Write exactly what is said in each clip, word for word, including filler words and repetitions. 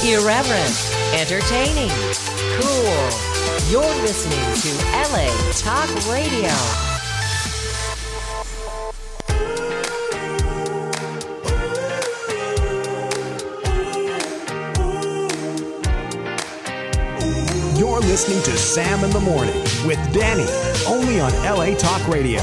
Irreverent, entertaining, cool. You're listening to L A Talk Radio. You're listening to Sam in the Morning with Danny, only on L A Talk Radio.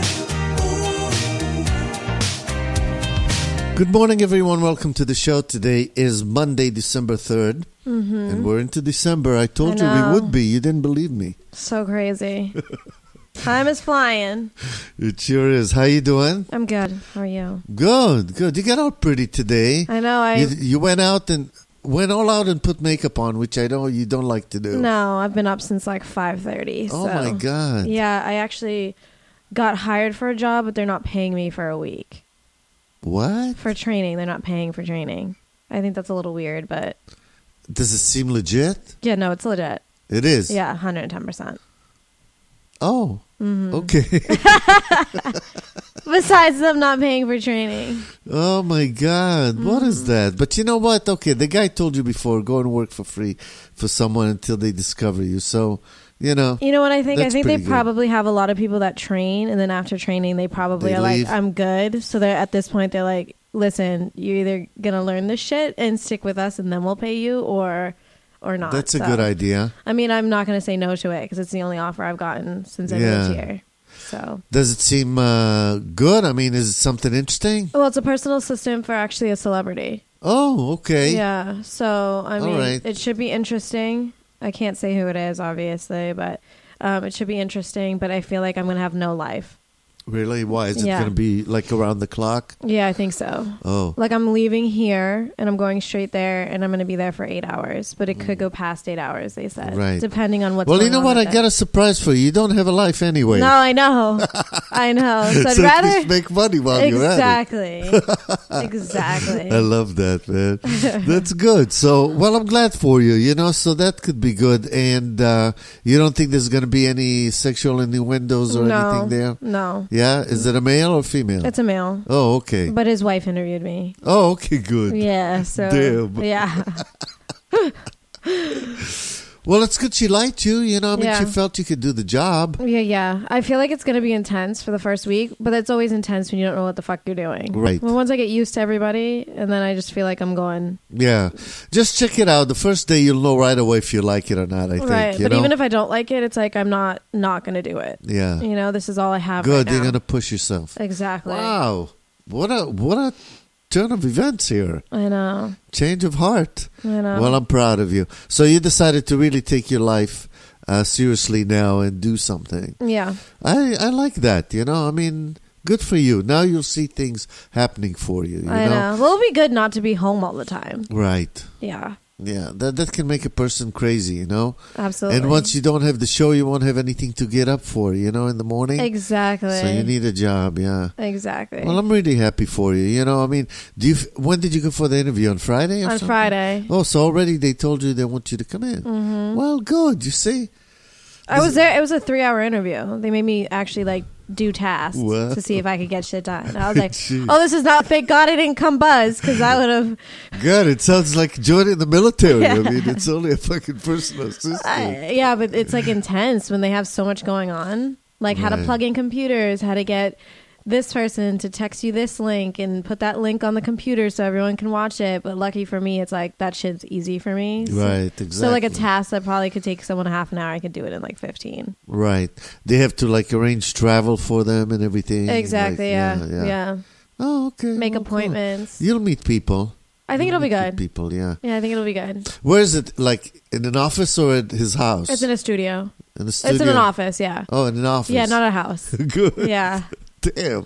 Good morning, everyone. Welcome to the show. Today is Monday, December third, mm-hmm. and we're into December. I told I you we would be. You didn't believe me. So crazy. Time is flying. It sure is. How you doing? I'm good. How are you? Good, good. You got out pretty today. I know. I You, you went out and went all out and put makeup on, which I know you don't like to do. No, I've been up since like five thirty. Oh, so. my God. Yeah, I actually got hired for a job, but they're not paying me for a week. What? For training. They're not paying for training. I think that's a little weird, but... Does it seem legit? Yeah, no, it's legit. It is? Yeah, one hundred ten percent. Oh, mm-hmm. okay. Besides them not paying for training. Oh, my God. Mm-hmm. What is that? But you know what? Okay, the guy told you before, go and work for free for someone until they discover you. So, you know. You know what I think? I think they good. probably have a lot of people that train, and then after training, they probably They are leave. like, I'm good. So they're at this point, they're like, listen, you're either going to learn this shit and stick with us, and then we'll pay you, or or not. That's a So, good idea. I mean, I'm not going to say no to it, because it's the only offer I've gotten since I Yeah. moved here. So, Does it seem uh, good? I mean, is it something interesting? well, it's a personal assistant for actually a celebrity. Oh, okay. Yeah. So, I All mean, right. it should be interesting. I can't say who it is, obviously, but um, it should be interesting. But I feel like I'm going to have no life. Really? Why? Is it Yeah. going to be like around the clock? Yeah, I think so. Oh. Like, I'm leaving here and I'm going straight there, and I'm going to be there for eight hours. But it could go past eight hours, they said. Right. Depending on what's Well, going you know on what? I with got it. a surprise for you. You don't have a life anyway. No, I know. I know. So I'd so at rather... least make money while you're at Exactly. Exactly. it. I love that, man. That's good. So, well, I'm glad for you, you know, so that could be good. And uh, you don't think there's going to be any sexual innuendos or no, anything there? No. Yeah? Is it a male or female? It's a male. Oh, okay. But his wife interviewed me. Oh, okay, good. Yeah, so... Damn. Yeah. Well, it's good she liked you, you know. I mean, Yeah. she felt you could do the job. Yeah, yeah. I feel like it's going to be intense for the first week, but it's always intense when you don't know what the fuck you're doing. Right. Well, once I get used to everybody, and then I just feel like I'm going... Yeah. Just check it out. The first day, you'll know right away if you like it or not, I think. Right, you but know? even if I don't like it, it's like I'm not not going to do it. Yeah. You know, this is all I have Good. right now. You're going to push yourself. Exactly. Wow. What a what a turn of events here. I know. Change of heart. I know. Well, I'm proud of you. So you decided to really take your life uh, seriously now and do something. Yeah. I, I like that, you know. I mean, good for you. Now you'll see things happening for you, you I know? know. Well, it'll be good not to be home all the time. Right. Yeah. Yeah, that that can make a person crazy, you know? Absolutely. And once you don't have the show, you won't have anything to get up for, you know, in the morning. Exactly. So you need a job, yeah. Exactly. Well, I'm really happy for you, you know? I mean, do you? when did you go for the interview? On Friday or On something? Friday. Oh, so already they told you they want you to come in. Mm-hmm. Well, good, you see? I was there. It was a three-hour interview. They made me actually like do tasks Wow. to see if I could get shit done. I was like, Jeez. "Oh, this is not. Thank God I didn't come buzz, because I would have." Good, it sounds like joining the military. I Yeah. mean, it's only a fucking personal assistant. I- yeah, but it's like intense when they have so much going on. Like how to Right. plug in computers, how to get this person to text you this link and put that link on the computer so everyone can watch it. But lucky for me, it's like that shit's easy for me. So, Right, exactly. so like a task that probably could take someone a half an hour, I could do it in like fifteen. Right. They have to like arrange travel for them and everything. Exactly. Like, yeah, yeah. Oh, okay. Make Well, cool. appointments. You'll meet people. I think You'll it'll be meet good. People, yeah. Yeah, I think it'll be good. Where is it? Like in an office or at his house? It's in a studio. In the studio. It's in an office. Yeah. Oh, in an office. Yeah, not a house. Good. Yeah, Damn.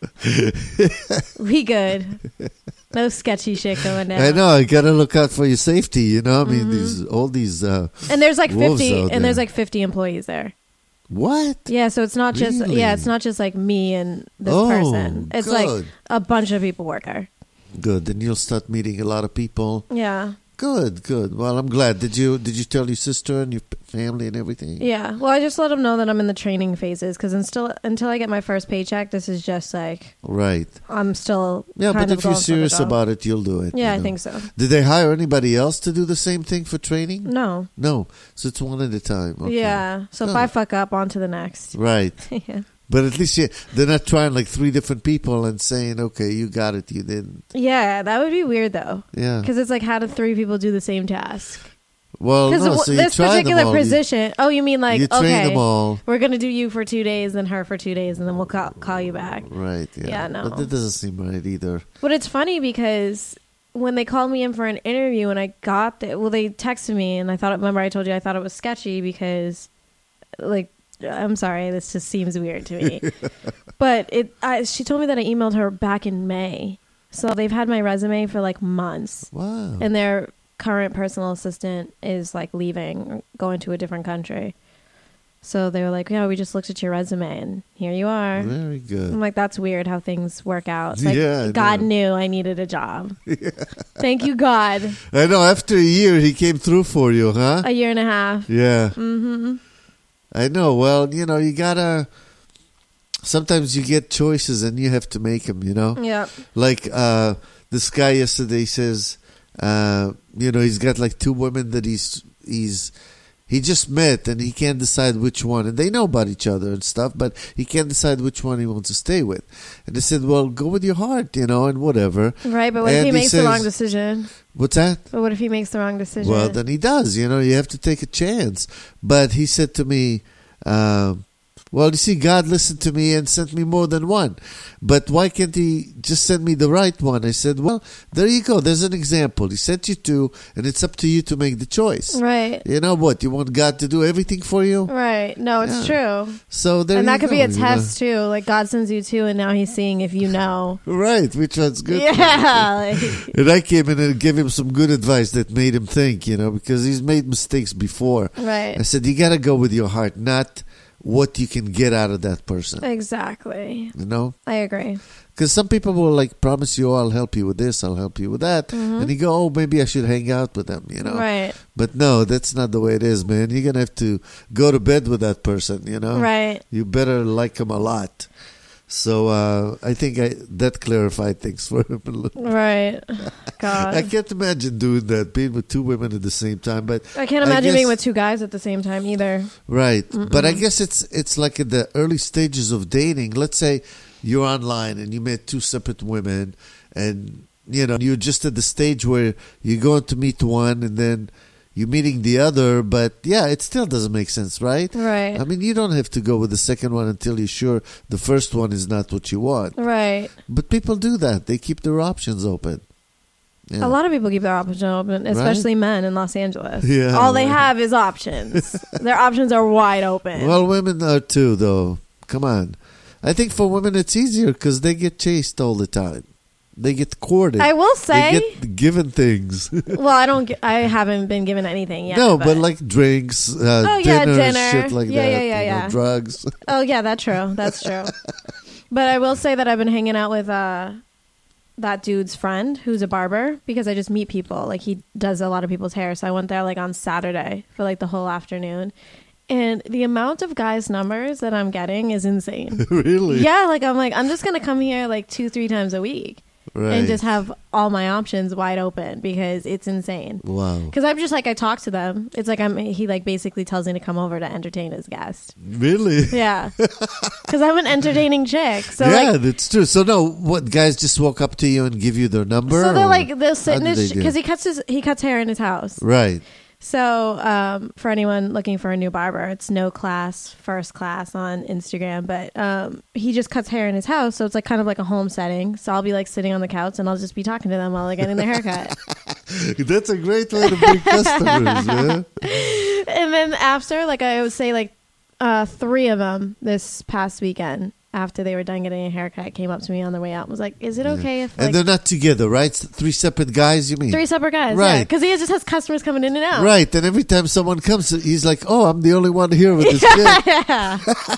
we good. No sketchy shit going down. I know. I gotta look out for your safety. You know. I mean, Mm-hmm. these all these. Uh, And there's like wolves fifty, out and there's there. like fifty employees there. what? Yeah, so it's not just Really? yeah, it's not just like me and this Oh, person. It's like good. a bunch of people work there. Good. Then you'll start meeting a lot of people. Yeah. Good, good. Well, I'm glad. Did you did you tell your sister and your family and everything? Yeah. Well, I just let them know that I'm in the training phases because until until I get my first paycheck, this is just like Right. I'm still Yeah, kind but of if you're going for the serious job. about it, you'll do it. Yeah, you I know. think so. Did they hire anybody else to do the same thing for training? No. No. So it's one at a time. Okay. Yeah. So if Good. I fuck up, on to the next. Right. Yeah. But at least you, they're not trying like three different people and saying, okay, you got it, you didn't. Yeah, that would be weird though. Yeah. Because it's like, how do three people do the same task? Well, Because no, so you this try particular them all. You- position. Oh, you mean like you train okay, them all. we're gonna do you for two days, then her for two days, and then we'll call, call you back. Right. Yeah. Yeah, no. But that doesn't seem right either. But it's funny because when they called me in for an interview and I got the, well, they texted me and I thought, remember I told you I thought it was sketchy because, like, I'm sorry, this just seems weird to me. But it, I, she told me that I emailed her back in May, so they've had my resume for like months, Wow. and their current personal assistant is like leaving, going to a different country. So they were like, "Yeah, we just looked at your resume, and here you are." Very good. I'm like, that's weird how things work out. It's like, Yeah, I God know. knew I needed a job. Thank you, God. I know. After a year, he came through for you, huh? A year and a half. Yeah. Mm-hmm. I know. Well, you know, you gotta. Sometimes you get choices and you have to make them. You know, Yep. like uh, this guy yesterday says, uh, you know, he's got like two women that he's he's he just met and he can't decide which one, and they know about each other and stuff, but he can't decide which one he wants to stay with. And they said, well, go with your heart, you know, and whatever. Right, but what if And he he makes says- the wrong decision? What's that? But what if he makes the wrong decision? Well, then he does. You know, you have to take a chance. But he said to me, um, well, you see, God listened to me and sent me more than one. But why can't he just send me the right one? I said, well, there you go. There's an example. He sent you two, and it's up to you to make the choice. Right. You know what? You want God to do everything for you? Right. No, it's true. So there And you that could go, be a you know. test, too. Like, God sends you two, and now he's seeing if you know. Right, which one's good. for you. Yeah. Like, And I came in and gave him some good advice that made him think, you know, because he's made mistakes before. right. I said, you got to go with your heart, not what you can get out of that person. Exactly. You know? I agree. Because some people will like promise you, oh, I'll help you with this, I'll help you with that. And you go, oh, maybe I should hang out with them, you know? Right. But no, that's not the way it is, man. You're going to have to go to bed with that person, you know? Right. You better like him a lot. So uh, I think I, that clarified things for him a little. Right. God. I can't imagine doing that, being with two women at the same time. But I can't imagine guess- being with two guys at the same time either. Right. But I guess it's it's like in the early stages of dating. Let's say you're online and you met two separate women, and you know you're just at the stage where you're going to meet one and then you're meeting the other, but yeah, it still doesn't make sense, right? Right. I mean, you don't have to go with the second one until you're sure the first one is not what you want. Right. But people do that. They keep their options open. Yeah. A lot of people keep their options open, especially men in Los Angeles. Yeah, All they right. have is options. Their options are wide open. Well, women are too, though. Come on. I think for women it's easier because they get chased all the time. They get courted. I will say, They get given things. well, I don't. Get, I haven't been given anything yet. no, but, like drinks, uh, Oh, yeah, dinner, dinner. shit like Yeah, that. yeah, yeah, you know, yeah. drugs. oh yeah, that's true. That's true. But I will say that I've been hanging out with uh, that dude's friend who's a barber because I just meet people. Like he does a lot of people's hair, so I went there like on Saturday for like the whole afternoon. And the amount of guys' numbers that I'm getting is insane. Really? Yeah, like I'm like I'm just gonna come here like two, three times a week Right. and just have all my options wide open because it's insane. Wow. Because I'm just like I talk to them. It's like I'm he like basically tells me to come over to entertain his guest. Really? Yeah, because I'm an entertaining chick. So yeah, like that's true. So no, what guys just walk up to you and give you their number? so they're or like they'll sit how in do his they do? because he cuts his he cuts hair in his house. Right. So, um, for anyone looking for a new barber, it's No Class First Class on Instagram. But um, he just cuts hair in his house, so it's like kind of like a home setting. So I'll be like sitting on the couch and I'll just be talking to them while they're getting their haircut. That's a great way to bring customers, yeah? And then after, like I would say, like uh, three of them this past weekend. After they were done getting a haircut, came up to me on their way out and was like, "Is it okay if like And they're not together, right? Three separate guys, you mean? three separate guys?" Right. Because he just has customers coming in and out. Right, and every time someone comes, he's like, "Oh, I'm the only one here with this kid." Yeah.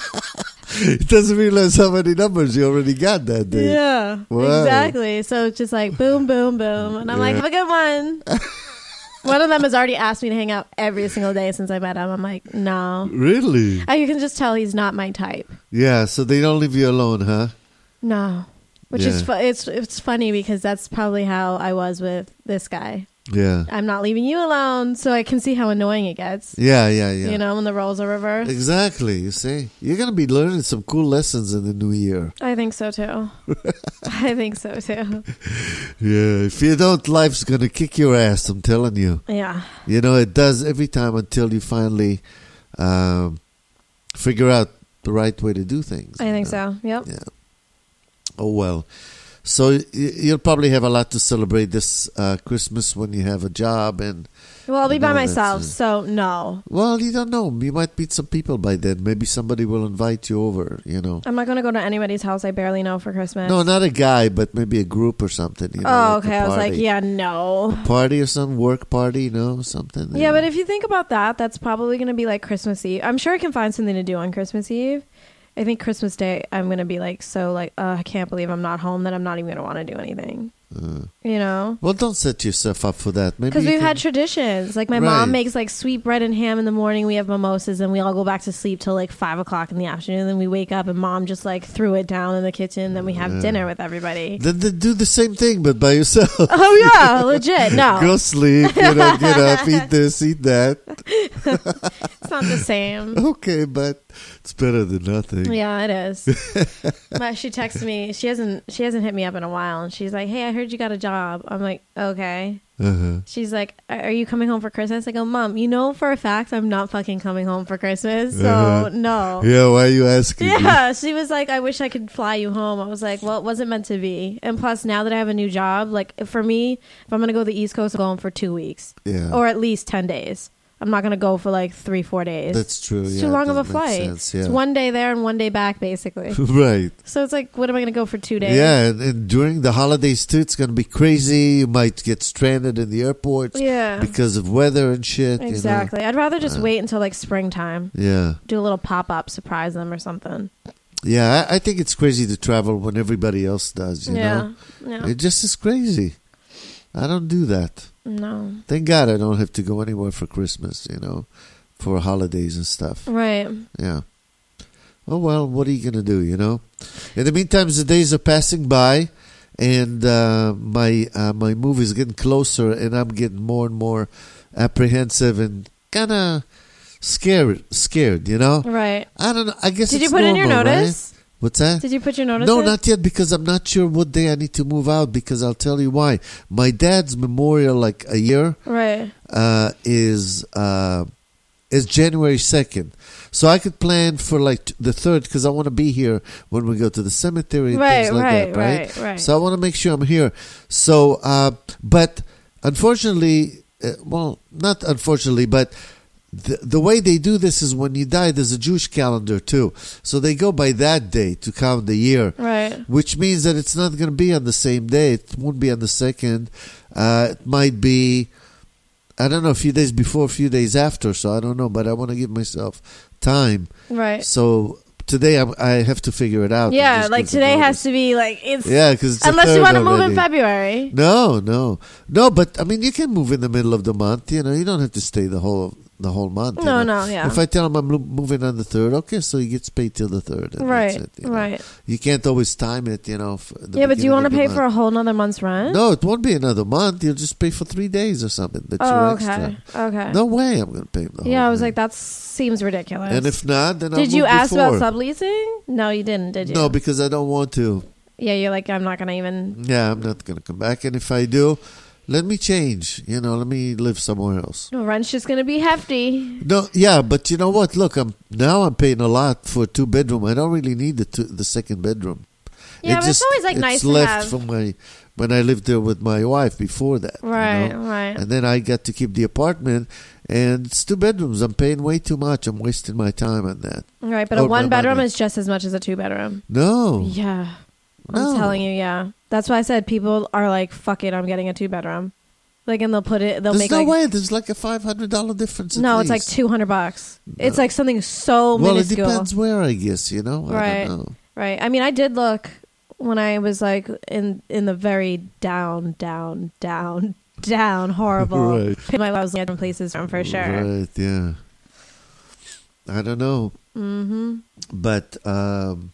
He doesn't realize how many numbers he already got that day. Yeah, Wow. exactly. So it's just like boom, boom, boom, and I'm like, Yeah. have a good one. One of them has already asked me to hang out every single day since I met him. I'm like, no. Really? I, you can just tell he's not my type. Yeah, so they don't leave you alone, huh? No. Which Yeah. is fu- it's it's funny because that's probably how I was with this guy. Yeah. I'm not leaving you alone, so I can see how annoying it gets. Yeah, yeah, yeah. You know, when the roles are reversed. Exactly. You see, you're gonna be learning some cool lessons in the new year. I think so too. I think so too. Yeah. If you don't, life's gonna kick your ass. I'm telling you. Yeah. You know, it does every time until you finally um, figure out the right way to do things. I you think know? so. Yep. Yeah. Oh well. So y- you'll probably have a lot to celebrate this uh, Christmas when you have a job and. Well, I'll be and by all that, myself, so- so no. Well, you don't know. You might meet some people by then. Maybe somebody will invite you over. You know. I'm not going to go to anybody's house I barely know for Christmas. No, not a guy, but maybe a group or something. You know, Oh, like a okay. I was like, party. yeah, no. Party or some work party, you know, something. Yeah, but if you think about that, that's probably going to be like Christmas Eve. I'm sure I can find something to do on Christmas Eve. I think Christmas Day, I'm going to be like, so like, uh, I can't believe I'm not home, that I'm not even going to want to do anything. Uh, You know? well, don't set yourself up for that. Maybe Because you we've can- had traditions. Like my Right. mom makes like sweet bread and ham in the morning. We have mimosas and we all go back to sleep till like five o'clock in the afternoon. Then we wake up and mom just like threw it down in the kitchen. Then we have Yeah. dinner with everybody. Then, then do the same thing, but by yourself. Oh yeah, legit. No, Go sleep. You know, get up, eat this, eat that. it's not the same. Okay, but it's better than nothing. Yeah, it is. But she texted me. She hasn't. She hasn't hit me up in a while, and she's like, "Hey, I heard you got a job." I'm like, "Okay." Uh-huh. She's like, "Are you coming home for Christmas?" I go, "Mom, you know for a fact I'm not fucking coming home for Christmas, so Uh-huh. no." Yeah, why are you asking? me? Yeah, she was like, "I wish I could fly you home." I was like, "Well, it wasn't meant to be." And plus, now that I have a new job, like for me, if I'm gonna go to the East Coast, I'm going for two weeks Yeah. or at least ten days. I'm not gonna go for like three, four days. That's true. It's yeah, too long of a that makes flight. sense, yeah. It's one day there and one day back, basically. Right. So it's like, what am I going to go for two days? Yeah, and, and during the holidays too, it's going to be crazy. You might get stranded in the airports Yeah. because of weather and shit. you know. Exactly. I'd rather just Uh, wait until like springtime. Yeah. Do a little pop up, surprise them or something. Yeah, I, I think it's crazy to travel when everybody else does, you yeah. know? Yeah. It just is crazy. I don't do that. No. Thank God I don't have to go anywhere for Christmas, you know, for holidays and stuff. Right. Yeah. Oh, well, what are you going to do, you know? In the meantime, the days are passing by, and uh, my uh, my move is getting closer, and I'm getting more and more apprehensive and kind of scared, scared, you know? Right. I don't know. I guess Did it's you put in your normal, right? notice? What's that? Did you put your notice No, in? not yet, because I'm not sure what day I need to move out, because I'll tell you why. My dad's memorial, like a year, Right. uh, is uh, is January second. So I could plan for like t- the third, because I want to be here when we go to the cemetery and Right, things like right, that, right? right, right. So I want to make sure I'm here. So, uh, but unfortunately, uh, well, not unfortunately, but the, the way they do this is when you die, there's a Jewish calendar too. So they go by that day to count the year. Right. Which means that it's not going to be on the same day. It won't be on the second. Uh, it might be, I don't know, a few days before, a few days after. So I don't know, but I want to give myself time. Right. So today I'm, I have to figure it out. and Yeah, just like give some today notice. has to be like it's Yeah, because unless you want to move in February. No, no, no. But I mean, you can move in the middle of the month. You know, you don't have to stay the whole the whole month. you No, know? no, yeah. If I tell him I'm lo- moving on the third, okay, so he gets paid till the third. And Right. That's it, you know? Right. You can't always time it. You know. for the Yeah, but do you beginning want to of the pay month. for a whole nother month's rent? No, it won't be another month. You'll just pay for three days or something. That's Oh, your okay. extra. Okay. No way I'm going to pay him the whole Yeah, I was thing. like, that seems ridiculous. And if not, then I'll did you move ask before. about subleasing? No, you didn't, did you? No, because I don't want to. Yeah, you're like, I'm not gonna even. Yeah, I'm not going to come back. And if I do, let me change. You know, let me live somewhere else. No, rent's just gonna be hefty. No, yeah, but you know what? Look, I'm now I'm paying a lot for a two bedroom. I don't really need the two, the second bedroom. Yeah, It but it's always like it's nice to left have. from my when I lived there with my wife before that. you Right, know? right. And then I got to keep the apartment, and it's two bedrooms. I'm paying way too much. I'm wasting my time on that. Right, but Oh, a one my bedroom money. is just as much as a two bedroom. No, Yeah, No. I'm telling you, yeah. That's why I said people are like, "Fuck it, I'm getting a two bedroom." Like, and they'll put it. They'll there's make no like. way. There's like a five hundred dollar difference. At No, it's like least. two hundred bucks. It's like something so Well, minuscule. it depends where, I guess. You know, I Right. don't know. Right. I mean, I did look when I was like in in the very down, down, down, down horrible. Right. My I was looking at different places from for sure. Right, yeah. I don't know. Mm-hmm. But, um,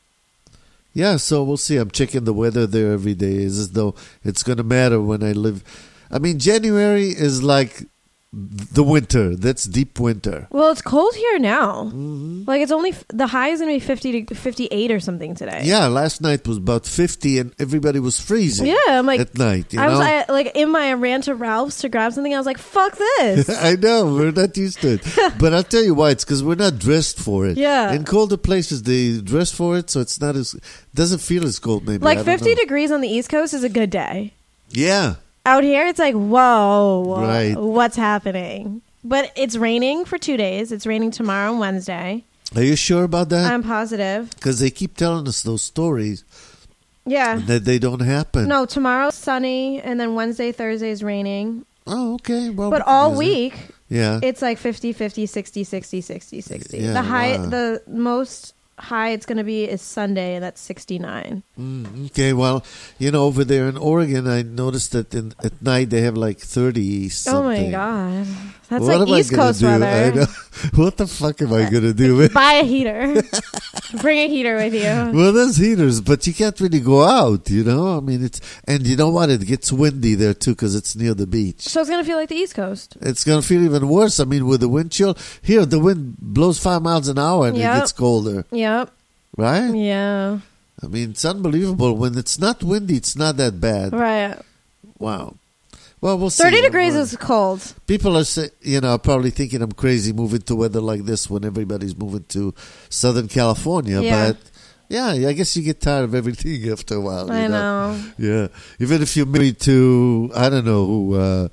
yeah, so we'll see. I'm checking the weather there every day. It's as though it's going to matter when I live. I mean, January is like the winter. That's deep winter. Well, it's cold here now. Mm-hmm. Like it's only the high is gonna be fifty to fifty-eight or something today. Yeah, last night was about fifty, and everybody was freezing. Yeah, I'm like at night. You I know? was I, like in my I ran to Ralph's to grab something. I was like, "Fuck this!" I know we're not used to it, but I'll tell you why. It's because we're not dressed for it. Yeah. In colder places, they dress for it, so it's not as doesn't feel as cold. Maybe Like I don't fifty know. degrees on the East Coast is a good day. Yeah. Out here, it's like, whoa, Right. what's happening? But it's raining for two days. It's raining tomorrow and Wednesday. Are you sure about that? I'm positive. Because they keep telling us those stories Yeah. that they don't happen. No, tomorrow's sunny, and then Wednesday, Thursday is raining. Oh, okay. Well, But all is it? week, Yeah. it's like fifty, fifty, sixty, sixty, sixty, sixty. Yeah, the high, wow. the most high it's going to be is Sunday, and that's sixty-nine. Mm, okay. Well, you know, over there in Oregon, I noticed that in, at night they have like thirty something. Oh my God. That's What like am I East gonna Coast do? I weather. know. What the fuck am I gonna do? Buy a heater. Bring a heater with you. Well, there's heaters, but you can't really go out, you know? I mean, it's, and you know what? It gets windy there too because it's near the beach. So it's going to feel like the East Coast. It's going to feel even worse. I mean, with the wind chill, here, the wind blows five miles an hour and Yep. it gets colder, Yep. right? Yeah. I mean, it's unbelievable. When it's not windy, it's not that bad. Right. Wow. Well, we'll see. thirty degrees Well, is cold. People are, say, you know, probably thinking I'm crazy moving to weather like this when everybody's moving to Southern California. Yeah. But, yeah, I guess you get tired of everything after a while. I you know. Yeah. Even if you're married to, I don't know, who, uh,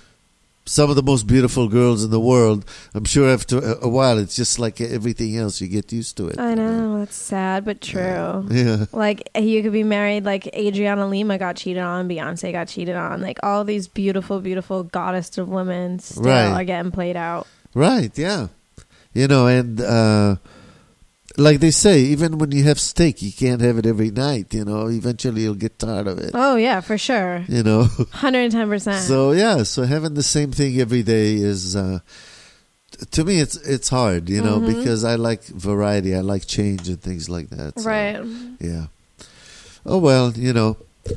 some of the most beautiful girls in the world, I'm sure after a, a while, it's just like everything else. You get used to it. I know. That's sad, but true. Yeah. Like, you could be married, like, Adriana Lima got cheated on, Beyonce got cheated on. Like, all these beautiful, beautiful goddess of women still Right. are getting played out. Right, yeah. You know, and uh, like they say, even when you have steak, you can't have it every night. You know, eventually you'll get tired of it. Oh, yeah, for sure. You know, one hundred ten percent. so yeah, so having the same thing every day is, uh, t- to me, it's it's hard. You know, Mhm. because I like variety, I like change and things like that. So, Right. Yeah. Oh well, you know.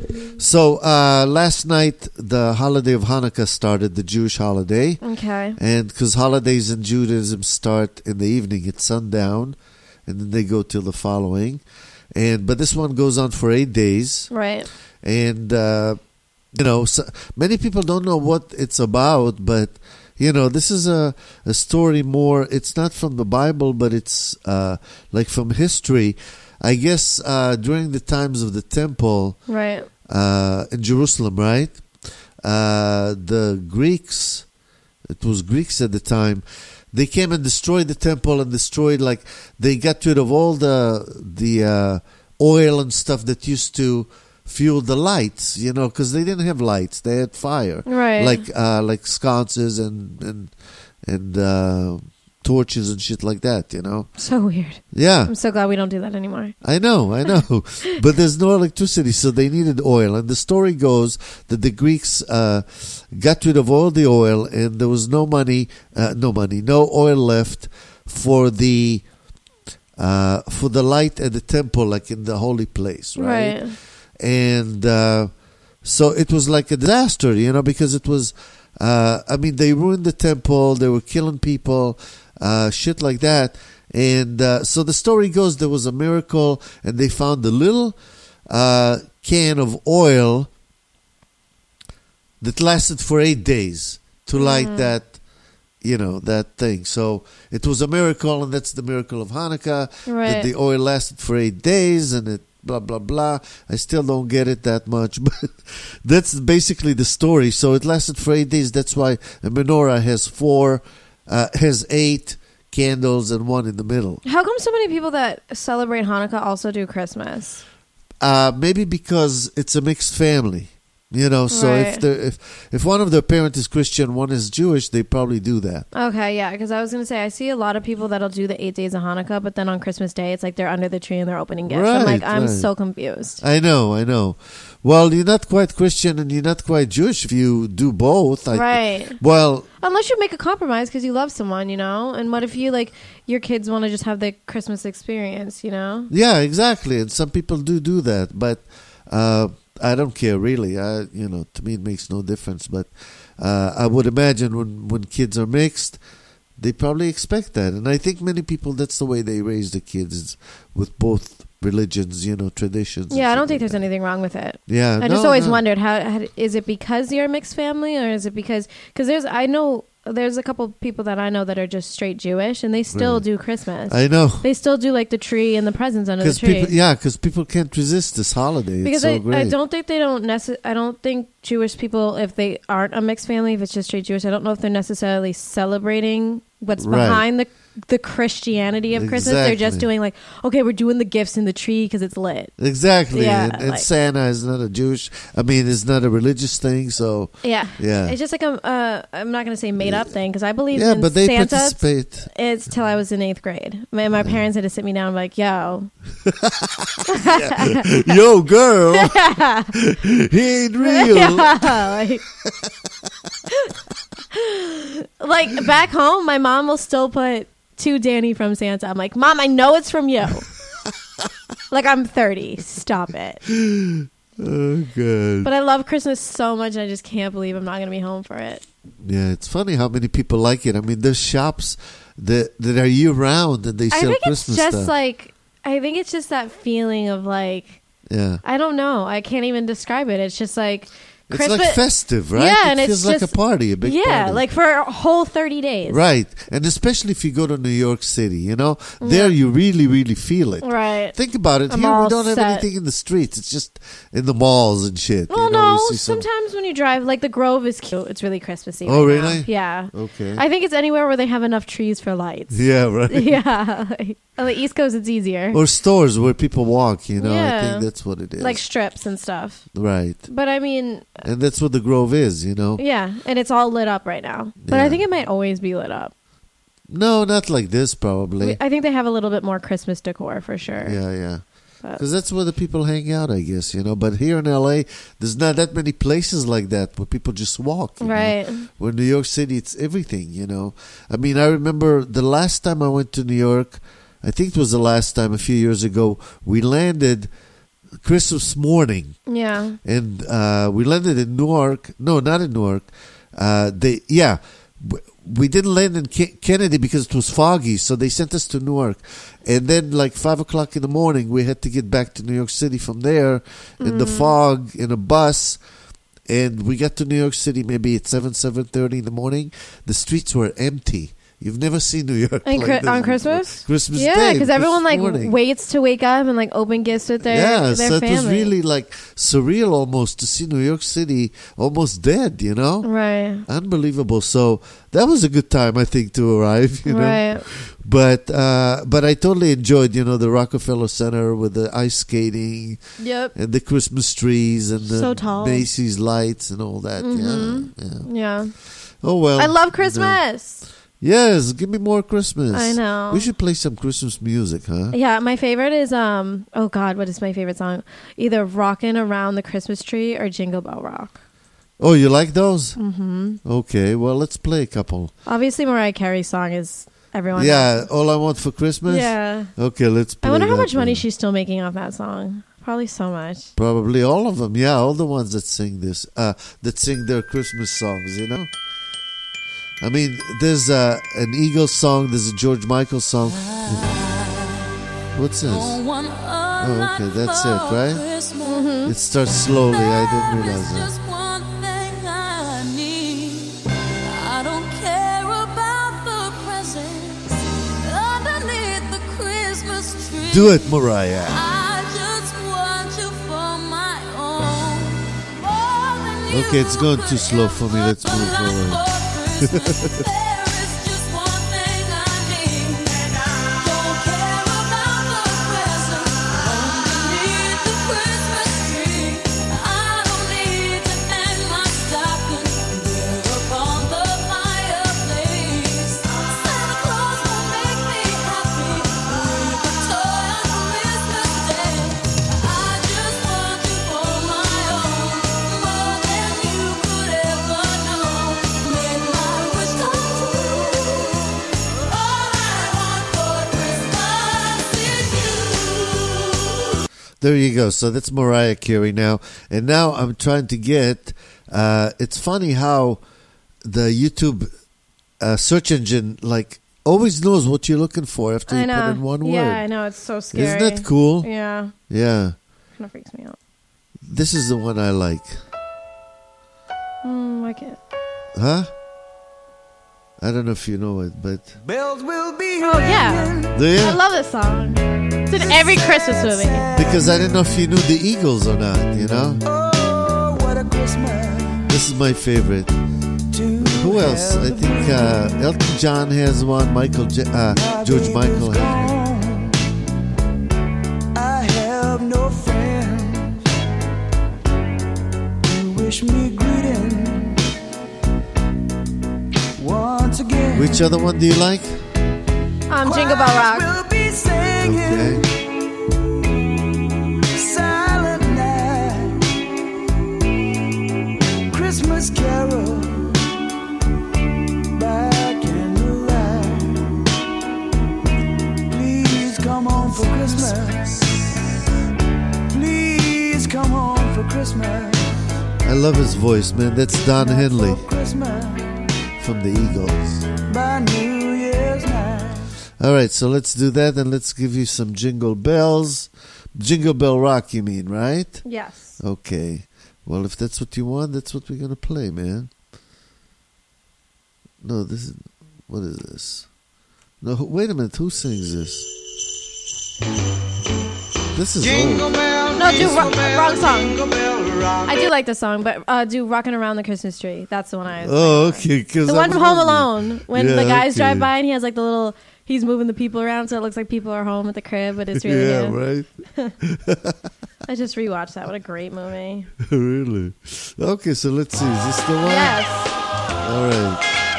So uh, last night, the holiday of Hanukkah started, the Jewish holiday. Okay. And because holidays in Judaism start in the evening at sundown, and then they go till the following. And but this one goes on for eight days. Right. And, uh, you know, so many people don't know what it's about, but, you know, this is a, a story more, it's not from the Bible, but it's uh, like from history. I guess uh, during the times of the temple Right. uh, in Jerusalem, right? Uh, the Greeks, it was Greeks at the time, they came and destroyed the temple and destroyed, like, they got rid of all the the uh, oil and stuff that used to fuel the lights, you know, because they didn't have lights, they had fire, Right. like uh, like sconces and and and uh, torches and shit like that, you know. So weird. Yeah. I'm so glad we don't do that anymore. I know, I know. But there's no electricity, so they needed oil. And the story goes that the Greeks uh, got rid of all the oil, and there was no money, uh, no money, no oil left for the uh, for the light at the temple, like in the holy place, right? Right. And uh, so it was like a disaster, you know, because it was, uh, I mean, they ruined the temple, they were killing people, uh, shit like that. And uh, so the story goes there was a miracle, and they found a little uh, can of oil that lasted for eight days to light Mhm. that, you know, that thing. So it was a miracle, and that's the miracle of Hanukkah, that Right. the oil lasted for eight days, and it blah, blah, blah. I still don't get it that much, but that's basically the story. So it lasted for eight days. That's why a menorah has four, uh, has eight candles and one in the middle. How come so many people that celebrate Hanukkah also do Christmas? Uh, maybe because it's a mixed family. You know, so Right. if the if if one of their parents is Christian, one is Jewish, they probably do that. Okay, yeah, because I was gonna say I see a lot of people that'll do the eight days of Hanukkah, but then on Christmas Day it's like they're under the tree and they're opening gifts. I'm Right, like, I'm right. so confused. I know, I know. Well, you're not quite Christian and you're not quite Jewish if you do both. I, Right. Well, Unless you make a compromise because you love someone, you know. And what if you like your kids want to just have the Christmas experience, you know? yeah, exactly. And some people do do that, but uh, I don't care really. I, you know, to me it makes no difference. But uh, I would imagine when when kids are mixed, they probably expect that, and I think many people that's the way they raise the kids is with both religions, you know, traditions. and Yeah, I shit don't think like there's that. anything wrong with it. Yeah, I just no, always no. wondered how, how is it because you're a mixed family or is it because because there's I know there's a couple people that I know that are just straight Jewish and they still Right. do Christmas. I know. They still do like the tree and the presents under the Because tree. people, yeah, because people can't resist this holiday. Because it's so I, great. I don't think they don't necess- I don't think Jewish people, if they aren't a mixed family, if it's just straight Jewish, I don't know if they're necessarily celebrating what's Right. behind the the Christianity of Christmas. They're just Exactly. doing like, okay, we're doing the gifts in the tree because it's lit. Exactly. Yeah, and and like- Santa is not a Jewish, I mean, it's not a religious thing, so Yeah, yeah. It's just like a uh, I'm not going to say made up thing because I believe Yeah, in but they Santa. participate. It's till I was in eighth grade. My, my parents had to sit me down and be like, yo, Yo, girl, he ain't real. Yeah, like, like back home, my mom will still put to Danny from Santa. I'm like, Mom, I know it's from you. Like I'm thirty. Stop it. Oh, good. But I love Christmas so much. I just can't believe I'm not going to be home for it. Yeah, it's funny how many people like it. I mean, there's shops that that are year round and they I sell think Christmas it's just stuff. like I think it's just that feeling of like yeah, I don't know. I can't even describe it. It's just like it's Christmas. like festive, right? Yeah, it and it's feels like just- a party, a big yeah, party. like for a whole thirty days. right, and especially if you go to New York City, you know, there you really, really feel it. Right. Think about it. I'm Here we all don't have set. anything in the streets. It's just in the malls and shit. Well, you know, no. you see some- Sometimes when you drive, like the Grove is cute. It's really Christmassy. Oh, right now. really? Yeah. Okay. I think it's anywhere where they have enough trees for lights. yeah, right. Yeah. Like, on the East Coast, it's easier. Or stores where people walk, you know. I Yeah. think that's what it is. Like strips and stuff. right. But I mean, And that's what the Grove is, you know. yeah, and it's all lit up right now. But Yeah. I think it might always be lit up. No, not like this, probably. I think they have a little bit more Christmas decor for sure. Yeah, yeah. But- Because that's where the people hang out, I guess, you know. But here in L A, there's not that many places like that where people just walk. you know. Right. Where in New York City, it's everything, you know. I mean, I remember the last time I went to New York, I think it was the last time a few years ago, we landed Christmas morning. Yeah. And uh, we landed in Newark. No, not in Newark. Uh, they, yeah. W- We didn't land in Ke- Kennedy because it was foggy, so they sent us to Newark. And then, like five o'clock in the morning, we had to get back to New York City from there in the fog in a bus. And we got to New York City maybe at seven, seven thirty in the morning. The streets were empty. You've never seen New York And like Chri- this on before. Christmas? Christmas Yeah, Day, because everyone like morning. waits to wake up and like open gifts with their yeah, their so family. it was really like surreal almost to see New York City almost dead, you know? right. Unbelievable. So that was a good time, I think, to arrive, you know? Right. But uh, but I totally enjoyed, you know, the Rockefeller Center with the ice skating Yep. and the Christmas trees and the So tall. Macy's lights and all that. Mhm. Yeah, yeah. Yeah. Oh, well. I love you know. Christmas. Yes, give me more Christmas. I know. We should play some Christmas music, huh? Yeah, my favorite is um oh god, what is my favorite song? Either Rockin' Around the Christmas Tree or Jingle Bell Rock. Oh, you like those? Mm-hmm. Okay, well, let's play a couple. Obviously Mariah Carey's song is everyone Yeah, knows. All I Want for Christmas? Yeah. Okay, let's play I wonder how that much money one. she's still making off that song. Probably so much. Probably all of them, yeah, all the ones that sing this, uh, that sing their Christmas songs, you know? I mean, there's uh, an Eagles song, there's a George Michael song. What's this? Oh, okay, that's it, right? Mm-hmm. It starts slowly, I didn't realize that. Just one thing I need. I don't care about the presents underneath the Christmas tree. Do it, Mariah. I just want you for my own. More than you Okay, it's going too could slow for me. Let's ever move like forward. for Christmas. There is just one thing I need. Don't care about the presents underneath the Christmas tree. I don't need to There you go. So that's Mariah Carey now. And now I'm trying to get... Uh, it's funny how the YouTube uh, search engine, like, always knows what you're looking for after I you know. put in one Yeah, word. I know. It's so scary. Isn't that cool? Yeah. Yeah. Kind of freaks me out. This is the one I like. Mm, I can't. Huh? I don't know if you know it, but... Bells will be Oh, yeah. Do you? I love this song. It's in every Christmas movie. Because I didn't know if you knew the Eagles or not, you know? Oh, what a Christmas. This is my favorite. Who else? I think uh, Elton John has one. Michael, J- uh, George Michael has one. I have no friends who wish me greeting once again. Which other one do you like? Um, Jingle Bell Rock. We'll be singing Okay. Silent Night, Christmas Carol by candlelight. Please come home for Christmas. Please come home for Christmas. I love his voice, man. That's Don Henley For Christmas from the Eagles. by New Year's night. All right, so let's do that, and let's give you some Jingle Bells. Jingle Bell Rock, you mean, right? Yes. Okay. Well, if that's what you want, that's what we're going to play, man. No, this is... What is this? No, who- wait a minute. Who sings this? This is old. No, do ro- wrong song. I do like the song, but uh, do "Rockin' Around the Christmas Tree." That's the one I. Was Oh, okay. 'cause the I one from was Home wondering. Alone when Yeah, the guys okay. drive by and he has like the little. He's moving the people around, so it looks like people are home at the crib, but it's really Yeah, him. right? I just rewatched that. What a great movie! Really? Okay, so let's see. Is this the one? Yes. All right.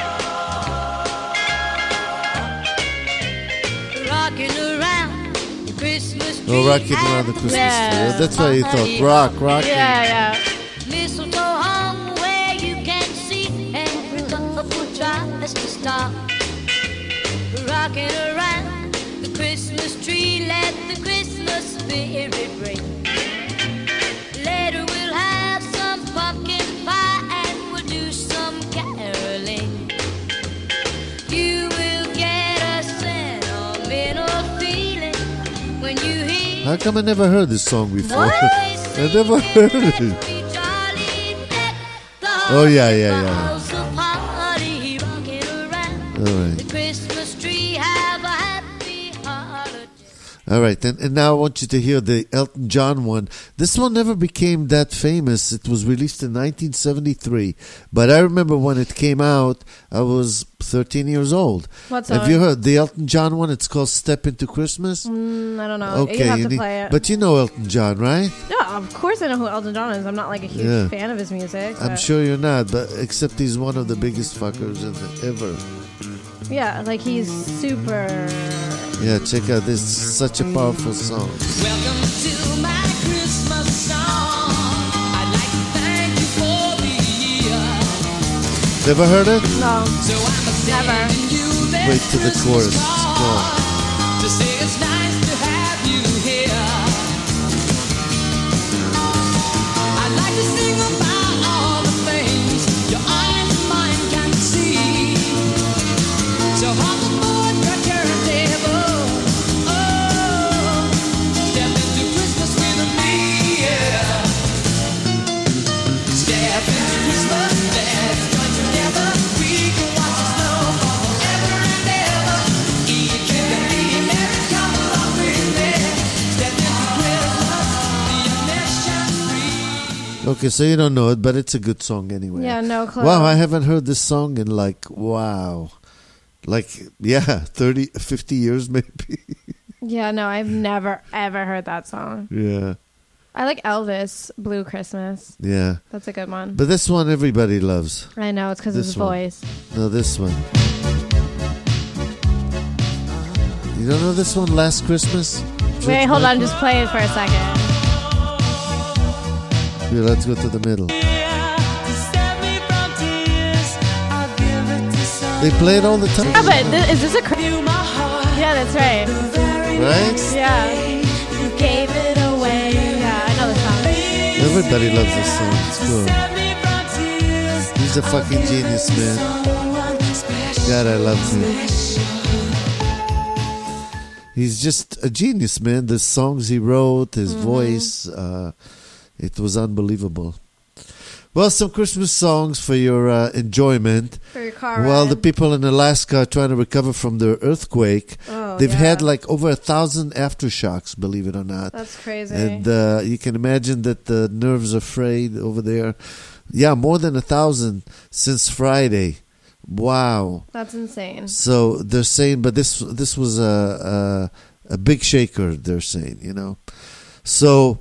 Rocking around the Christmas tree. Oh, rocking around the Christmas Yeah. tree. Oh, that's why you thought rock, rock. Yeah, yeah. Mistletoe hung where you can see every couple tries to stop. Rocking around the Christmas tree, let the Christmas spirit ring. Later we'll have some pumpkin pie and we'll do some caroling. You will get a sentimental feeling when you hear. How come I never heard this song before? What? I never heard it. Oh, yeah, yeah, yeah. All right. The Christmas tree, have a happy holiday. All right, and, and now I want you to hear the Elton John one. This one never became that famous. It was released in nineteen seventy-three. But I remember when it came out, I was thirteen years old. What Have song? you heard the Elton John one? It's called Step Into Christmas. Mm, I don't know. Okay, you have to need- play it. but you know Elton John, right? yeah, of course I know who Elton John is. I'm not like a huge Yeah. fan of his music. I'm but- sure you're not, but except he's one of the biggest fuckers in the, ever. Yeah, like he's super. Yeah, check out this. Such a powerful song. Welcome to my Christmas song. I'd like to thank you for the year. Never heard it? No, So I'm never. sending you this Wait to the chorus. Christmas It's card gone. to say it's nice to have you here. I'd like to sing about all the things your honest mind can see. So hop aboard the turntable. Oh, step into Christmas with me, yeah. Step into Christmas, let's join together. We can watch the snow fall forever and ever. Eat cake and be merry, come along with me. Step into Christmas, the omission free. Okay, so you don't know it, but it's a good song anyway. Yeah, no clue. Wow, I haven't heard this song in like, wow. Like, yeah, thirty, fifty years maybe. Yeah, no, I've never ever heard that song. Yeah, I like Elvis, Blue Christmas. yeah. That's a good one. But this one everybody loves. I know it's because of This his one. voice. No, this one. You don't know this one, Last Christmas? Wait, hold on, just play it for a second. Here, let's go to the middle. They play it all the time. Yeah, but thi- is this a? Cr- yeah, that's right. Right? Yeah. You gave it away. Everybody loves this song. It's cool. He's a fucking genius, man. God, I love him. He's just a genius, man. The songs he wrote, his Mm-hmm. voice, uh, it was unbelievable. Well, some Christmas songs for your uh, enjoyment. For your car Well, ride. the people in Alaska are trying to recover from the earthquake. Oh, They've yeah. had like over a thousand aftershocks, believe it or not. That's crazy. And uh, you can imagine that the nerves are frayed over there. Yeah, more than a thousand since Friday. Wow. That's insane. So they're saying, but this this was a a, a big shaker. They're saying, you know. So.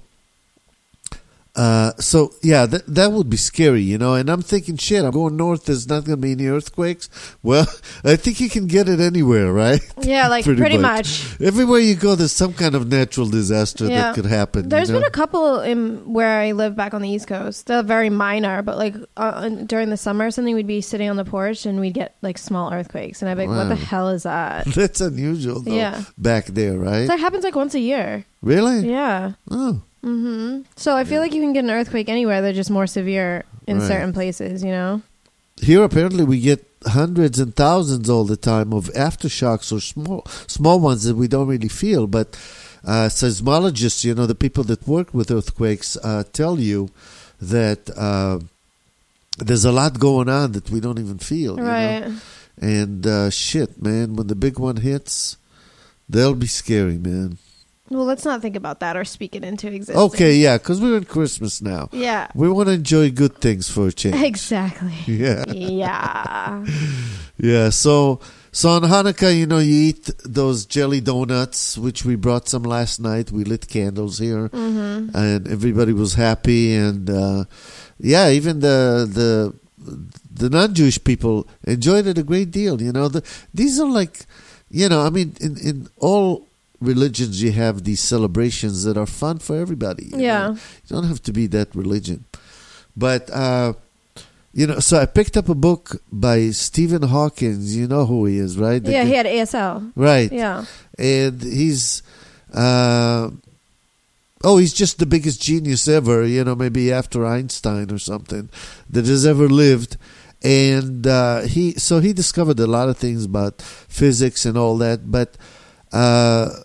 Uh, so yeah, that that would be scary, you know. And I'm thinking, shit, I'm going north. There's not going to be any earthquakes. Well, I think you can get it anywhere, right? Yeah, like pretty, much. Everywhere you go, there's some kind of natural disaster Yeah. that could happen. There's you know? been a couple in where I live back on the East Coast. They're very minor, but like uh, during the summer or something, we'd be sitting on the porch and we'd get like small earthquakes, and I'd be like, "What the Wow. hell is that?" That's unusual, though. Yeah. Back there, right? That happens like once a year. Really? Yeah. Oh, hmm So I feel like you can get an earthquake anywhere. They're just more severe in Right. certain places, you know? here apparently we get hundreds and thousands all the time of aftershocks or small small ones that we don't really feel. But uh, seismologists, you know, the people that work with earthquakes, uh, tell you that uh, there's a lot going on that we don't even feel. You Right. know? And uh, shit, man, when the big one hits, they'll be scary, man. Well, let's not think about that or speak it into existence. Okay, yeah, because we're in Christmas now. Yeah. We want to enjoy good things for a change. Exactly. Yeah. Yeah. Yeah, so so on Hanukkah, you know, you eat those jelly donuts, which we brought some last night. We lit candles here, Mm-hmm. and everybody was happy. And uh, yeah, even the the the non-Jewish people enjoyed it a great deal. You know, the, these are like, you know, I mean, in in all religions, you have these celebrations that are fun for everybody. you Yeah. know. You don't have to be that religion, but. Uh, You know, so I picked up a book by Stephen Hawking. You know who he is, right? The Yeah, guy- he had A S L. right. Yeah. And he's, uh, oh, he's just the biggest genius ever. You know, maybe after Einstein or something that has ever lived. And uh, he, so he discovered a lot of things about physics and all that. But uh,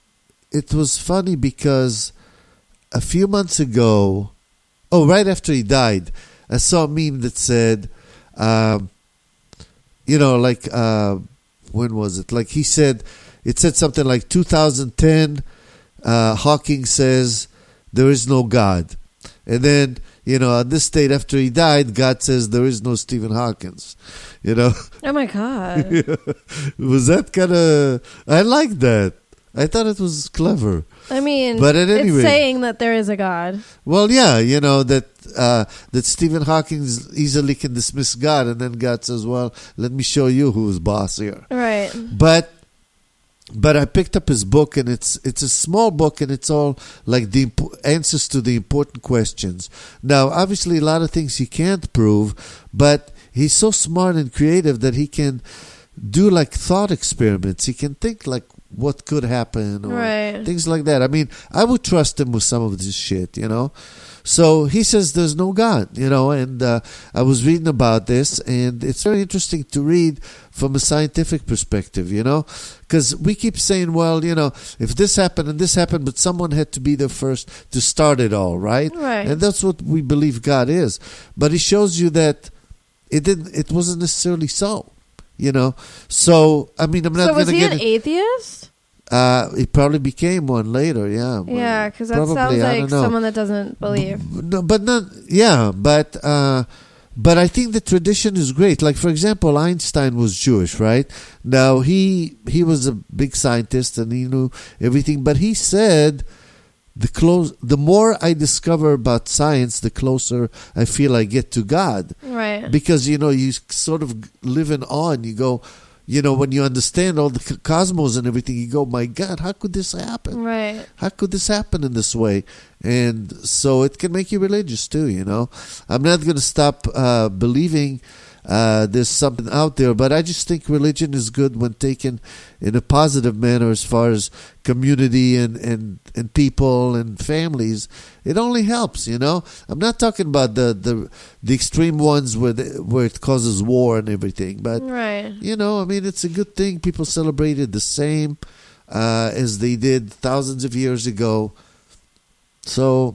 it was funny because a few months ago, oh, right after he died, I saw a meme that said, um, you know, like, uh, when was it? Like he said, it said something like two thousand ten, uh, Hawking says, there is no God. And then, you know, on this date after he died, God says, there is no Stephen Hawkins. You know, Oh my God. was that kind of, I liked that. I thought it was clever. I mean, But at any it's rate- saying that there is a God. Well, yeah, you know, that uh, that Stephen Hawking easily can dismiss God, and then God says, well, let me show you who's boss here. Right. But but I picked up his book, and it's it's a small book, and it's all like the impo- answers to the important questions. Now, obviously, a lot of things he can't prove, but he's so smart and creative that he can do like thought experiments. He can think like what could happen or Right. things like that. I mean, I would trust him with some of this shit, you know. So he says there's no God, you know, and uh, I was reading about this, and it's very interesting to read from a scientific perspective, you know, because we keep saying, well, you know, if this happened and this happened, but someone had to be there first to start it all, right? Right. And that's what we believe God is. But he shows you that it didn't. It wasn't necessarily so, you know. So I mean, I'm not So was going to he get an it. atheist? Uh, he probably became one later, yeah. Well, Yeah, because that probably, sounds I like don't know. someone that doesn't believe. No, but not, yeah, but uh, but I think the tradition is great. Like, for example, Einstein was Jewish, right? Now, he he was a big scientist and he knew everything, but he said, the close, the more I discover about science, the closer I feel I get to God. Right. Because, you know, you sort of live in awe and you go, you know, when you understand all the c- cosmos and everything, you go, my God, how could this happen? Right. How could this happen in this way? And so it can make you religious too, you know. I'm not going to stop uh, believing uh, there's something out there. But I just think religion is good when taken in a positive manner as far as community and, and, and people and families. It only helps, you know. I'm not talking about the, the, the extreme ones where the, where it causes war and everything. But, Right. you know, I mean, it's a good thing. People celebrated the same uh, as they did thousands of years ago. So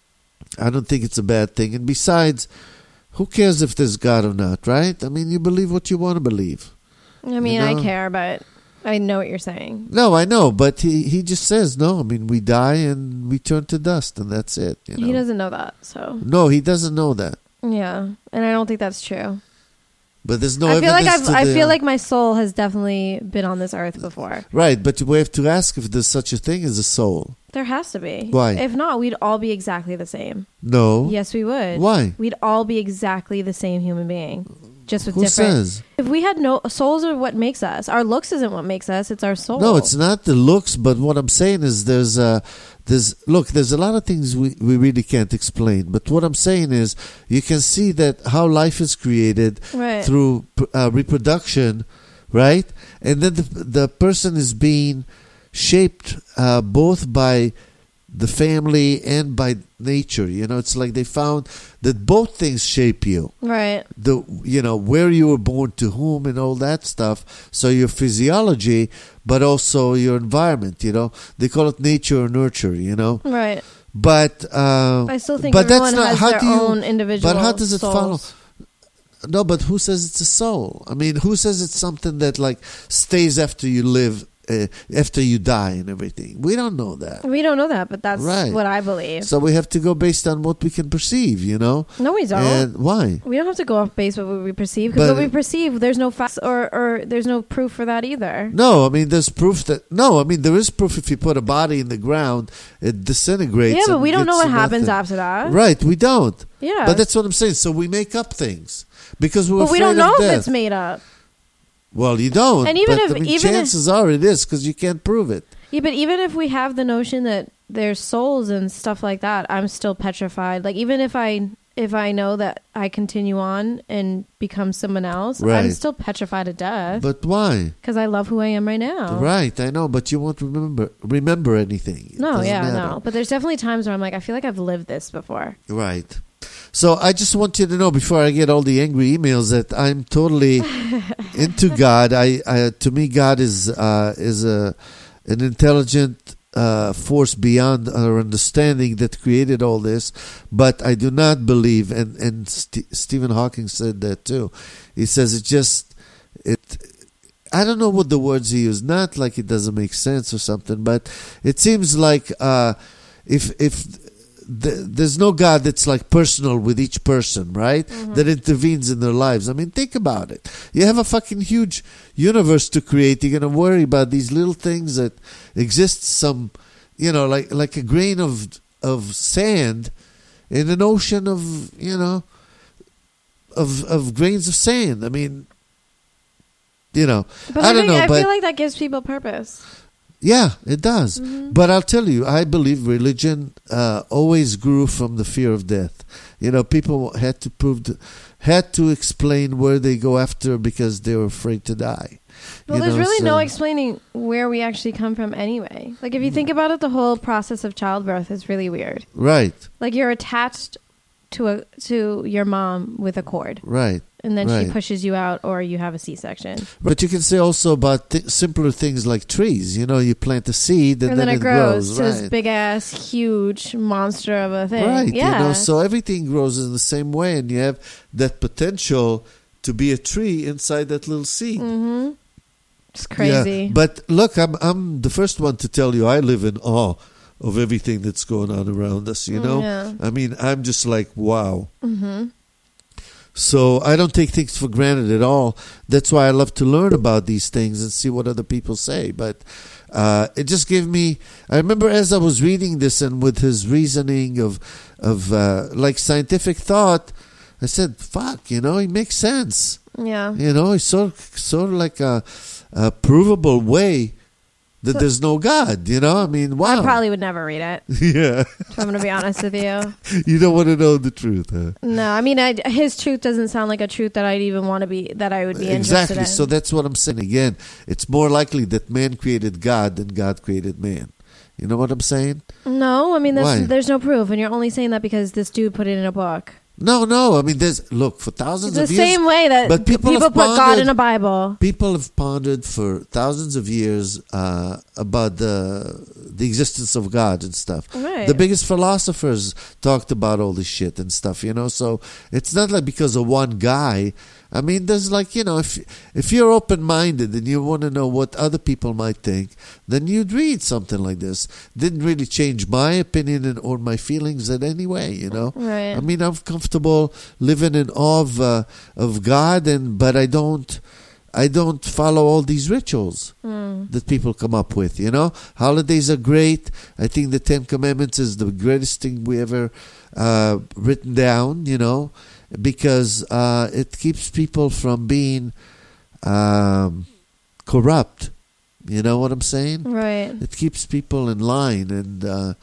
I don't think it's a bad thing. And besides, who cares if there's God or not, right? I mean, you believe what you want to believe. I mean, You know? I care, but I know what you're saying. No, I know, but he, he just says, no, I mean, we die and we turn to dust, and that's it. You know? He doesn't know that, so No, he doesn't know that. yeah, and I don't think that's true. But there's no I feel like evidence I've, to I the- feel like my soul has definitely been on this earth before. Right, but we have to ask if there's such a thing as a soul. There has to be. Why? If not, we'd all be exactly the same. No. Yes, we would. Why? We'd all be exactly the same human being, just with Who different. says? If we had no souls, are what makes us. Our looks isn't what makes us. It's our soul. No, it's not the looks, but what I'm saying is there's a, there's, look, there's a lot of things we, we really can't explain. But what I'm saying is you can see that how life is created Right. through uh, reproduction, right? And then the, the person is being shaped uh, both by the family and by nature. You know, it's like they found that both things shape you. Right. The you know where you were born to whom and all that stuff. So your physiology, but also your environment. You know, they call it nature or nurture. You know, Right. but uh, I still think but everyone that's not has how their do you, own individual But how does it souls. follow? No, but who says it's a soul? I mean, who says it's something that like stays after you live, uh, after you die and everything? We don't know that. We don't know that, but that's Right. what I believe. So we have to go based on what we can perceive, you know? No, we don't. And why? We don't have to go off base with what we perceive, because But- what we perceive, there's no facts or, or there's no proof for that either. No, I mean, there's proof that... No, I mean, there is proof if you put a body in the ground, it disintegrates. Yeah, but and we don't know gets what happens nothing. after that. Right, we don't. Yeah. But that's what I'm saying. So we make up things because we're But we afraid don't know of if death. it's made up. Well, you don't. And even but, if- I mean, even if- chances are it is because you can't prove it. Yeah, but even if we have the notion that there's souls and stuff like that, I'm still petrified. Like, even if I if I know that I continue on and become someone else, I'm Right. still petrified of death But why? because I love who I am right now. Right, I know, but you won't remember remember anything. It No, doesn't yeah, matter. no. But there's definitely times where I'm like, I feel like I've lived this before. Right. So I just want you to know before I get all the angry emails that I'm totally into God. I, I to me God is uh, is a an intelligent uh, force beyond our understanding that created all this. But I do not believe, and and St- Stephen Hawking said that too. He says it just it. I don't know what the words he used. Not like it doesn't make sense or something, but it seems like uh, if if the, there's no God that's like personal with each person, right? That intervenes in their lives. I mean, think about it. You have a fucking huge universe to create. You're gonna worry about these little things that exist. Some, you know, like like a grain of of sand in an ocean of you know of of grains of sand. I mean, you know, But I, I, don't think, know, I but feel like that gives people purpose. yeah, it does. But I'll tell you, I believe religion uh, always grew from the fear of death. You know, people had to prove, to, had to explain where they go after because they were afraid to die. Well, You there's know, really so- no explaining where we actually come from anyway. Like, if you think about it, the whole process of childbirth is really weird. Right, Like, you're attached to a to your mom with a cord, right. and then Right. she pushes you out, or you have a C-section, But you can say also about th- simpler things like trees. You know, you plant a seed and, and then, it grows, grows. to right. this big ass, huge monster of a thing. Right, Yeah. you know, so everything grows in the same way, and you have that potential to be a tree inside that little seed. mm-hmm. It's crazy. Yeah, but look, I'm I'm the first one to tell you I live in awe of everything that's going on around us. You know, Yeah. I mean, I'm just like wow. Mm-hmm. So I don't take things for granted at all. That's why I love to learn about these things and see what other people say. But uh, it just gave me. I remember as I was reading this and with his reasoning of of uh, like scientific thought, I said, "Fuck," you know, it makes sense. Yeah. You know, it's sort sort of like a, a provable way that there's no God. You know, I mean, wow. I probably would never read it. yeah, If I'm going to be honest with you. you don't want to know the truth, huh? No, I mean, I, his truth doesn't sound like a truth that I'd even want to be, that I would be interested Exactly. in. So that's what I'm saying. Again, it's more likely that man created God than God created man. You know what I'm saying? No, I mean, Why? there's, there's no proof, and you're only saying that because this dude put it in a book. No, no. I mean, there's look for thousands It's the of years. same way that but people people, have put God pondered- in a Bible. People have pondered for thousands of years uh, about the the existence of God and stuff. Right. The biggest philosophers talked about all this shit and stuff, you know. So it's not like because of one guy. I mean, there's like, you know, if if you're open minded and you want to know what other people might think, then you'd read something like this. Didn't really change my opinion and, or my feelings in any way, you know. Right. I mean, I'm comfortable living in awe of uh, of God, and but I don't. I don't follow all these rituals Mm. that people come up with, you know. Holidays are great. I think the Ten Commandments is the greatest thing we ever uh, written down, you know, because uh, it keeps people from being um, corrupt. You know what I'm saying? Right. It keeps people in line, and uh,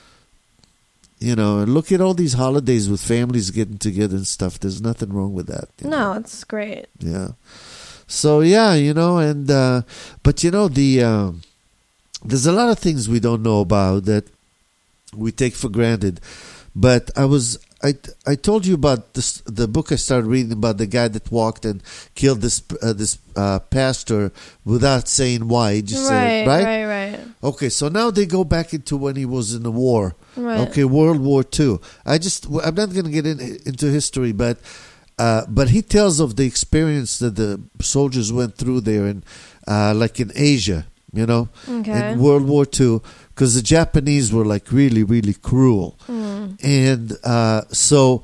you know, and look at all these holidays with families getting together and stuff. There's nothing wrong with that. you know? No, it's great. Yeah. So yeah, you know, and uh, but you know the um, there's a lot of things we don't know about that we take for granted. But I was I I told you about this the book I started reading about the guy that walked and killed this uh, this uh, pastor without saying why. He just said, Right, right, right, right. Okay, so now they go back into when he was in the war. Right. Okay, World War Two. I just I'm not going to get in, into history, but. Uh, but he tells of the experience that the soldiers went through there, in, uh, like in Asia, you know, Okay. in World War Two, because the Japanese were like really, really cruel, Mm. and uh, so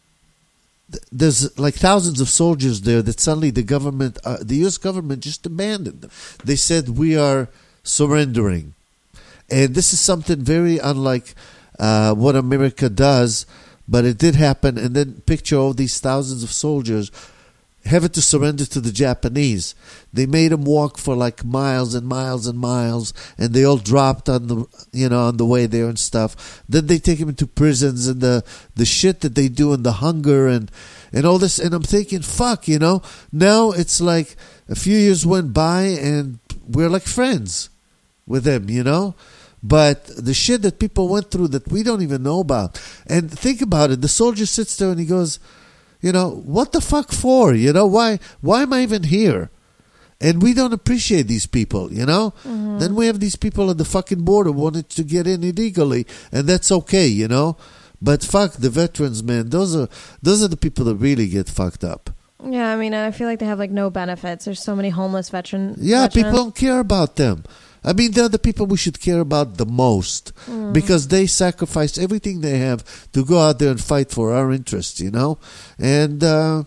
th- there's like thousands of soldiers there that suddenly the government, uh, the U S government, just abandoned them. They said we are surrendering, and this is something very unlike uh, what America does. But it did happen, and then picture all these thousands of soldiers having to surrender to the Japanese. They made them walk for like miles and miles and miles, and they all dropped on the, you know, on the way there and stuff. Then they take them into prisons, and the the shit that they do, and the hunger and and all this. And I'm thinking, fuck, you know. Now it's like a few years went by, and we're like friends with them, you know. But the shit that people went through that we don't even know about. And think about it. The soldier sits there and he goes, you know, what the fuck for? You know, why why am I even here? And we don't appreciate these people, you know? Mm-hmm. Then we have these people at the fucking border wanting to get in illegally, and that's okay, you know? But fuck the veterans, man. Those are those are the people that really get fucked up. Yeah, I mean, and I feel like they have like no benefits. There's so many homeless veteran. Yeah, veterans. people don't care about them. I mean, they're the people we should care about the most Mm. because they sacrifice everything they have to go out there and fight for our interests, you know? And, uh,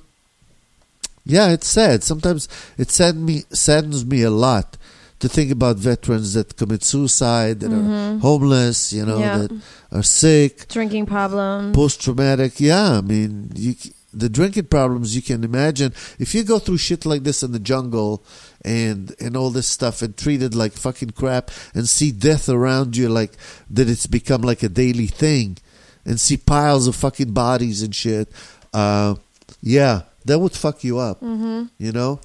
yeah, it's sad. Sometimes it sadden me, saddens me a lot to think about veterans that commit suicide, that are homeless, you know, Yeah. that are sick, Drinking problems. post-traumatic. Yeah, I mean, you, the drinking problems, you can imagine. If you go through shit like this in the jungle and and all this stuff and treat it like fucking crap and see death around you like that, it's become like a daily thing, and see piles of fucking bodies and shit, uh, yeah, that would fuck you up, Mm-hmm. you know?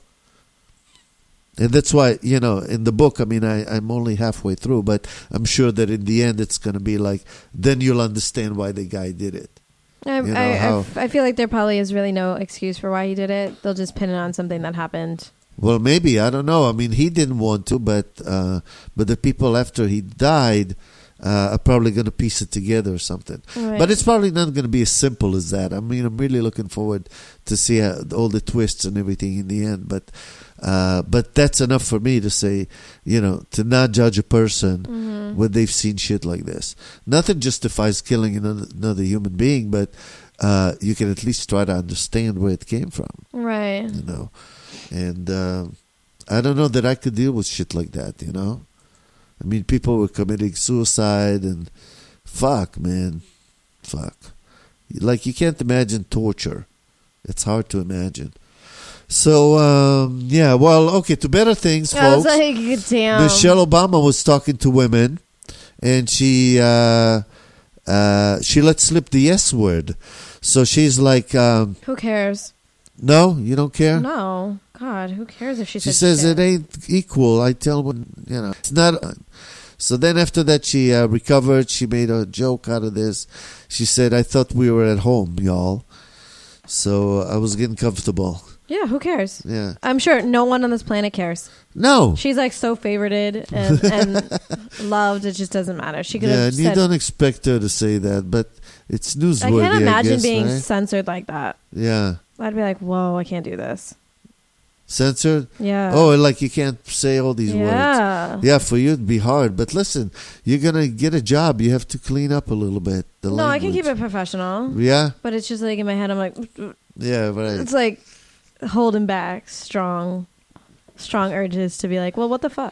And that's why, you know, in the book, I mean, I, I'm only halfway through, but I'm sure that in the end it's going to be like, then you'll understand why the guy did it. I, You know, I, I how- f- I feel like there probably is really no excuse for why he did it. They'll just pin it on something that happened. Well, maybe, I don't know. I mean, he didn't want to, but uh, but the people after he died uh, are probably going to piece it together or something. Right. But it's probably not going to be as simple as that. I mean, I'm really looking forward to see how, all the twists and everything in the end. But uh, but that's enough for me to say, you know, to not judge a person Mm-hmm. when they've seen shit like this. Nothing justifies killing another, another human being, but uh, you can at least try to understand where it came from, Right. you know. And uh, I don't know that I could deal with shit like that, you know. I mean, people were committing suicide and fuck, man. Fuck. Like, you can't imagine torture. It's hard to imagine. So, um, yeah, well, okay, to better things, I was folks. like, damn. Michelle Obama was talking to women, and she uh, uh, she let slip the S word. So she's like, um, Who cares? no, you don't care? No. God, who cares if she, She said says shit? it ain't equal. I tell when, you know, it's not. So then after that, she uh, recovered. She made a joke out of this. She said, I thought we were at home, y'all. So I was getting comfortable. Yeah, who cares? Yeah. I'm sure no one on this planet cares. No. She's like so favorited and, and loved. It just doesn't matter. She could Yeah, have and you said. don't expect her to say that, but it's I newsworthy, can't imagine guess, being right? censored like that. Yeah. I'd be like, whoa, I can't do this. Censored? Yeah. Oh, like you can't say all these words. yeah. Yeah, for you it'd be hard. But listen, you're going to get a job. You have to clean up a little bit. The No, I can language. keep it professional. Yeah? But it's just like in my head, I'm like, Yeah, right. it's like holding back strong, strong urges to be like, well, what the fuck?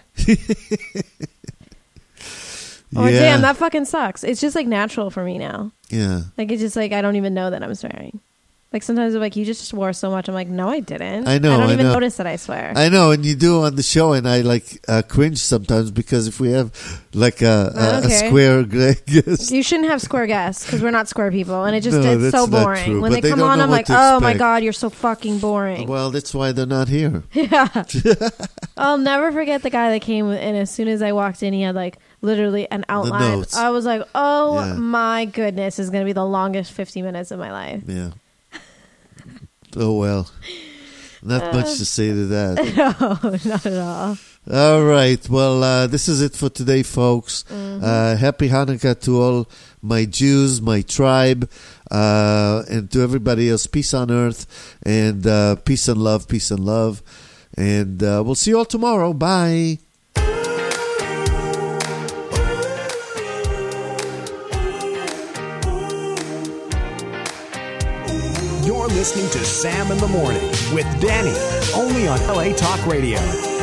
Or yeah. damn, that fucking sucks. It's just like natural for me now. Yeah. Like it's just like I don't even know that I'm swearing. Like sometimes I'm like, you just swore so much. I'm like, no, I didn't. I know, I don't I even know. notice that I swear. I know, and you do on the show, and I like uh, cringe sometimes because if we have like a, I a, don't a care. square guest, You shouldn't have square guests because we're not square people, and it just No, it's so that's not boring. true, When but they they come don't on, know I'm what like, to oh my expect. god, you're so fucking boring. well, that's why they're not here. Yeah. I'll never forget the guy that came in. As soon as I walked in, he had like literally an outline. notes. I was like, oh Yeah. my goodness, this is gonna be the longest fifty minutes of my life. Yeah. Oh well, not much to say to that. No, not at all. All right. Well, uh, this is it for today, folks. Mm-hmm. Uh, happy Hanukkah to all my Jews, my tribe, uh, and to everybody else. Peace on earth, and uh, peace and love, peace and love. And uh, we'll see you all tomorrow. Bye. You're listening to Sam in the Morning with Danny, only on L A Talk Radio.